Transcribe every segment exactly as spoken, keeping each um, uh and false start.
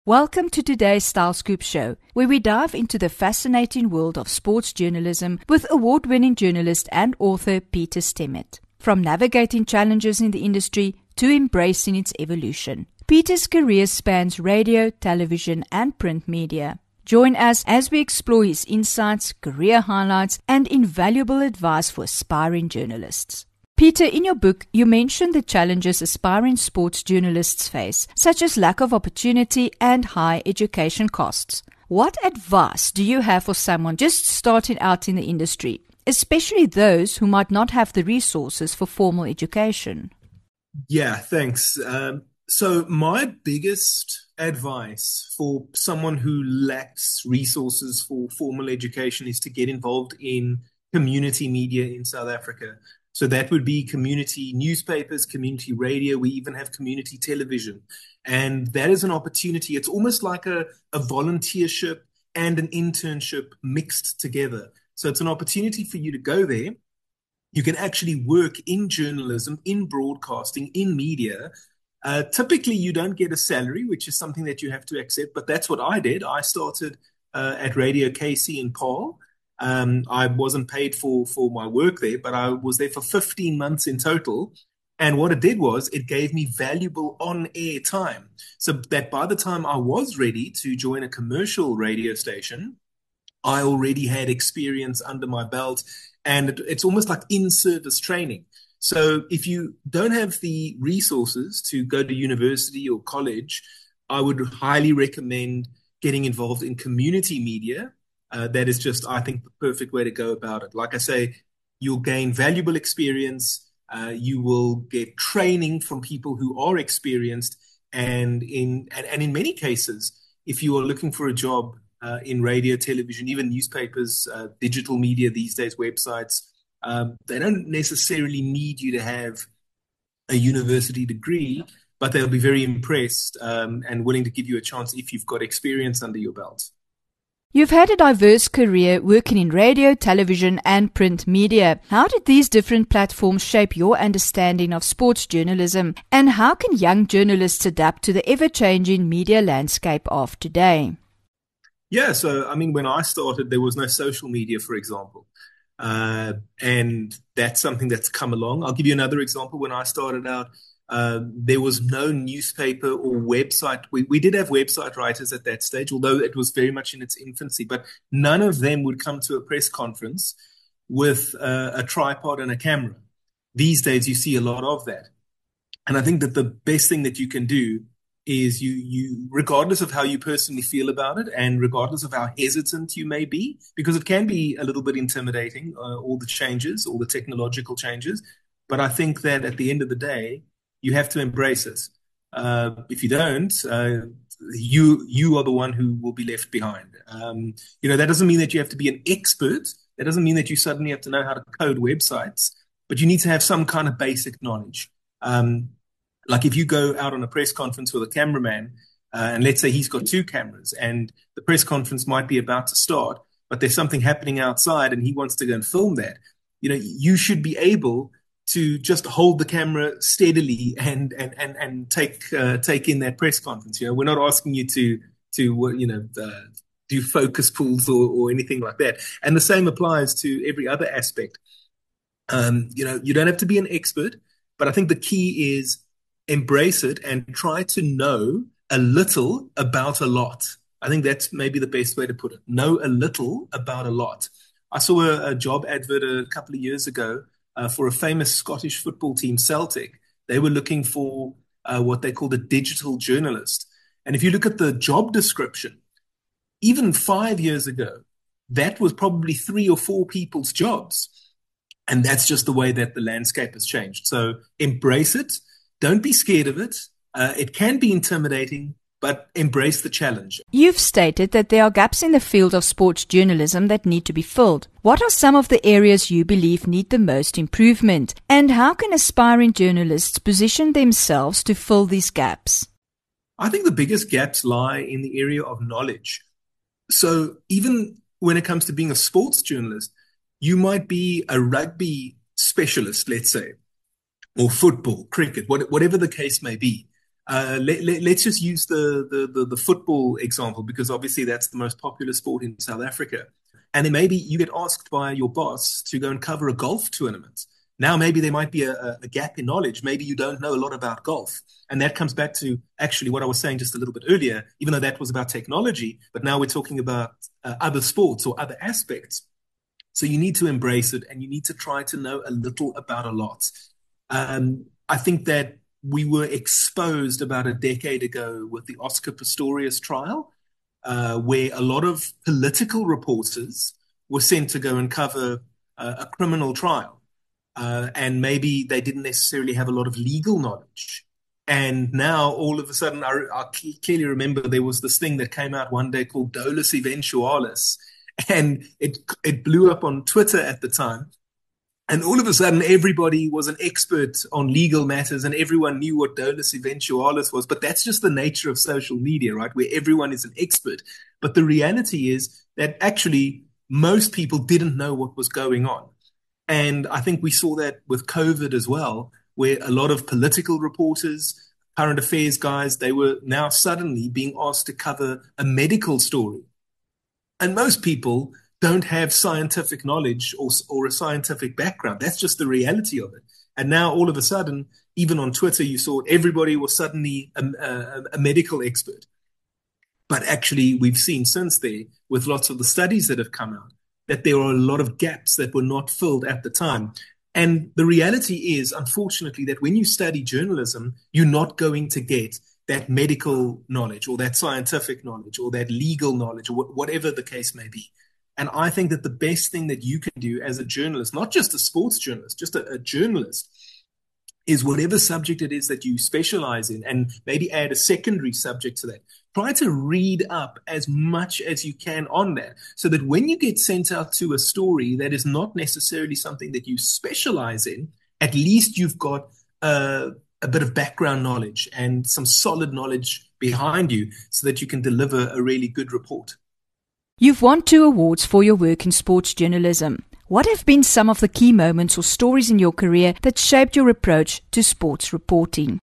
Welcome to today's Style Scoop Show, where we dive into the fascinating world of sports journalism with award-winning journalist and author Peter Stemmet. From navigating challenges in the industry to embracing its evolution, Peter's career spans radio, television, and print media. Join us as we explore his insights, career highlights, and invaluable advice for aspiring journalists. Peter, in your book, you mentioned the challenges aspiring sports journalists face, such as lack of opportunity and high education costs. What advice do you have for someone just starting out in the industry, especially those who might not have the resources for formal education? Yeah, thanks. Um, so my biggest advice for someone who lacks resources for formal education is to get involved in community media in South Africa. So that would be community newspapers, community radio. We even have community television. And that is an opportunity. It's almost like a, a volunteership and an internship mixed together. So it's an opportunity for you to go there. You can actually work in journalism, in broadcasting, in media. Uh, typically, you don't get a salary, which is something that you have to accept. But that's what I did. I started uh, at Radio K C in Paarl. Um, I wasn't paid for, for my work there, but I was there for fifteen months in total. And what it did was it gave me valuable on-air time so that by the time I was ready to join a commercial radio station, I already had experience under my belt, and it, it's almost like in-service training. So if you don't have the resources to go to university or college, I would highly recommend getting involved in community media. Uh, that is just, I think, the perfect way to go about it. Like I say, you'll gain valuable experience. Uh, you will get training from people who are experienced. And in and, and in many cases, if you are looking for a job uh, in radio, television, even newspapers, uh, digital media these days, websites, um, they don't necessarily need you to have a university degree, but they'll be very impressed um, and willing to give you a chance if you've got experience under your belt. You've had a diverse career working in radio, television, and print media. How did these different platforms shape your understanding of sports journalism? And how can young journalists adapt to the ever-changing media landscape of today? Yeah, so, I mean, when I started, there was no social media, for example. Uh, and that's something that's come along. I'll give you another example. When I started out, Uh, there was no newspaper or website. We, we did have website writers at that stage, although it was very much in its infancy, but none of them would come to a press conference with uh, a tripod and a camera. These days, you see a lot of that. And I think that the best thing that you can do is you, you, regardless of how you personally feel about it and regardless of how hesitant you may be, because it can be a little bit intimidating, uh, all the changes, all the technological changes. But I think that at the end of the day, you have to embrace it. Uh, if you don't, uh, you you are the one who will be left behind. Um, you know, that doesn't mean that you have to be an expert. That doesn't mean that you suddenly have to know how to code websites, but you need to have some kind of basic knowledge. Um, like if you go out on a press conference with a cameraman, uh, and let's say he's got two cameras, and the press conference might be about to start, but there's something happening outside and he wants to go and film that. You know, you should be able to just hold the camera steadily and and and and take uh, take in that press conference. You know, we're not asking you to to you know uh, do focus pulls or, or anything like that. And the same applies to every other aspect. Um, you know, you don't have to be an expert, but I think the key is embrace it and try to know a little about a lot. I think that's maybe the best way to put it. Know a little about a lot. I saw a, a job advert a couple of years ago Uh, for a famous Scottish football team, Celtic. They were looking for uh, what they called a digital journalist. And if you look at the job description, even five years ago, that was probably three or four people's jobs. And that's just the way that the landscape has changed. So embrace it. Don't be scared of it. Uh, it can be intimidating, but embrace the challenge. You've stated that there are gaps in the field of sports journalism that need to be filled. What are some of the areas you believe need the most improvement? And how can aspiring journalists position themselves to fill these gaps? I think the biggest gaps lie in the area of knowledge. So even when it comes to being a sports journalist, you might be a rugby specialist, let's say, or football, cricket, whatever the case may be. Uh, let, let, let's just use the, the, the, the football example, because obviously that's the most popular sport in South Africa. And then maybe you get asked by your boss to go and cover a golf tournament. Now, maybe there might be a, a gap in knowledge. Maybe you don't know a lot about golf. And that comes back to actually what I was saying just a little bit earlier, even though that was about technology, but now we're talking about uh, other sports or other aspects. So you need to embrace it, and you need to try to know a little about a lot. Um, I think that we were exposed about a decade ago with the Oscar Pistorius trial, uh, where a lot of political reporters were sent to go and cover uh, a criminal trial. Uh, and maybe they didn't necessarily have a lot of legal knowledge. And now all of a sudden, I, I clearly remember there was this thing that came out one day called Dolus Eventualis, and it it blew up on Twitter at the time. And all of a sudden, everybody was an expert on legal matters, and everyone knew what Dolus Eventualis was. But that's just the nature of social media, right? Where everyone is an expert. But the reality is that actually most people didn't know what was going on. And I think we saw that with COVID as well, where a lot of political reporters, current affairs guys, they were now suddenly being asked to cover a medical story. And most people don't have scientific knowledge or, or a scientific background. That's just the reality of it. And now all of a sudden, even on Twitter, you saw everybody was suddenly a, a, a medical expert. But actually, we've seen since there, with lots of the studies that have come out, that there are a lot of gaps that were not filled at the time. And the reality is, unfortunately, that when you study journalism, you're not going to get that medical knowledge or that scientific knowledge or that legal knowledge or whatever the case may be. And I think that the best thing that you can do as a journalist, not just a sports journalist, just a, a journalist, is whatever subject it is that you specialize in, and maybe add a secondary subject to that. Try to read up as much as you can on that, so that when you get sent out to a story that is not necessarily something that you specialize in, at least you've got a, a bit of background knowledge and some solid knowledge behind you so that you can deliver a really good report. You've won two awards for your work in sports journalism. What have been some of the key moments or stories in your career that shaped your approach to sports reporting?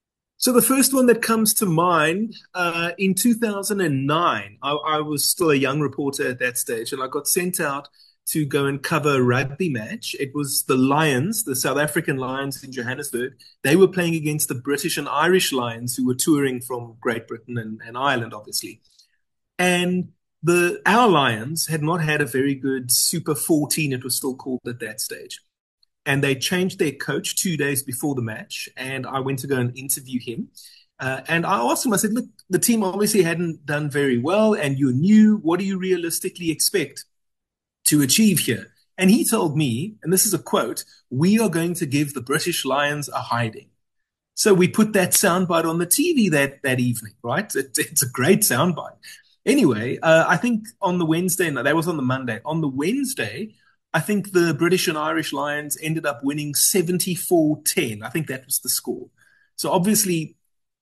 So the first one that comes to mind, uh, in two thousand nine, I, I was still a young reporter at that stage, and I got sent out to go and cover a rugby match. It was the Lions, the South African Lions in Johannesburg. They were playing against the British and Irish Lions, who were touring from Great Britain and, and Ireland, obviously. And the our Lions had not had a very good Super fourteen, it was still called at that stage. And they changed their coach two days before the match, and I went to go and interview him. Uh, and I asked him, I said, look, the team obviously hadn't done very well, and you're new. What do you realistically expect to achieve here? And he told me, and this is a quote, "We are going to give the British Lions a hiding." So we put that soundbite on the T V that, that evening, right? It, it's a great soundbite. Anyway, uh, I think on the Wednesday, no, that was on the Monday. On the Wednesday, I think the British and Irish Lions ended up winning seventy-four ten. I think that was the score. So obviously,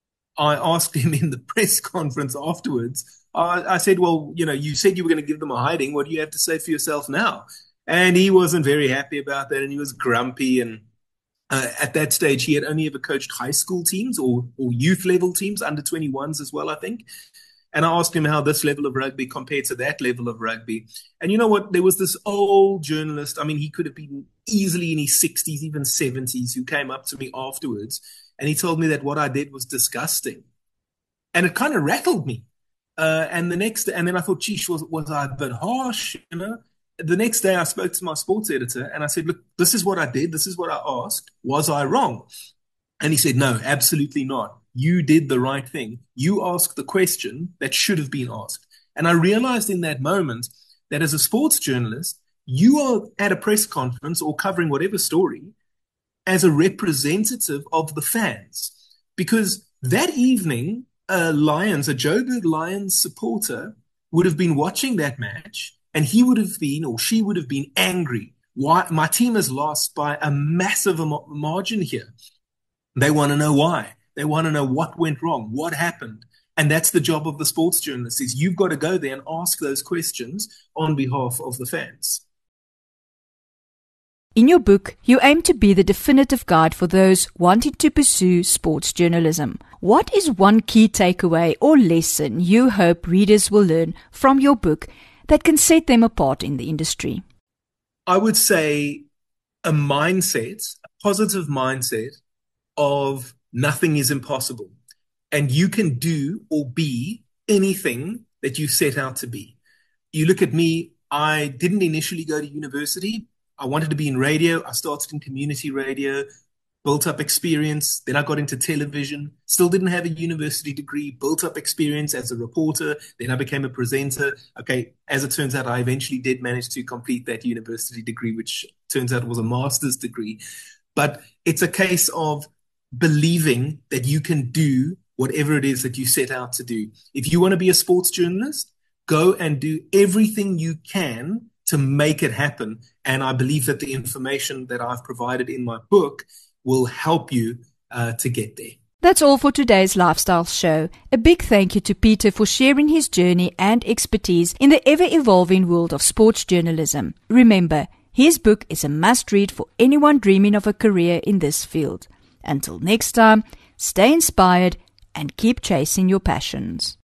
I asked him in the press conference afterwards, uh, I said, well, you know, you said you were going to give them a hiding. What do you have to say for yourself now? And he wasn't very happy about that, and he was grumpy. And uh, at that stage, he had only ever coached high school teams or, or youth level teams, under twenty-ones as well, I think. And I asked him how this level of rugby compared to that level of rugby. And you know what? There was this old journalist. I mean, he could have been easily in his sixties, even seventies, who came up to me afterwards. And he told me that what I did was disgusting. And it kind of rattled me. Uh, and the next, and then I thought, geez, was, was I a bit harsh? You know, the next day I spoke to my sports editor and I said, look, this is what I did. This is what I asked. Was I wrong? And he said, no, absolutely not. You did the right thing. You asked the question that should have been asked. And I realized in that moment that as a sports journalist, you are at a press conference or covering whatever story as a representative of the fans. Because that evening, a Lions, a Joburg Lions supporter would have been watching that match, and he would have been, or she would have been angry. Why? My team has lost by a massive margin here. They want to know why. They want to know what went wrong, what happened. And that's the job of the sports journalist, is you've got to go there and ask those questions on behalf of the fans. In your book, you aim to be the definitive guide for those wanting to pursue sports journalism. What is one key takeaway or lesson you hope readers will learn from your book that can set them apart in the industry? I would say a mindset, a positive mindset of nothing is impossible. And you can do or be anything that you set out to be. You look at me, I didn't initially go to university. I wanted to be in radio. I started in community radio, built up experience. Then I got into television, still didn't have a university degree, built up experience as a reporter. Then I became a presenter. Okay, as it turns out, I eventually did manage to complete that university degree, which turns out was a master's degree. But it's a case of believing that you can do whatever it is that you set out to do. If you want to be a sports journalist, go and do everything you can to make it happen. And I believe that the information that I've provided in my book will help you uh, to get there. That's all for today's Lifestyle Show. A big thank you to Peter for sharing his journey and expertise in the ever-evolving world of sports journalism. Remember, his book is a must-read for anyone dreaming of a career in this field. Until next time, stay inspired and keep chasing your passions.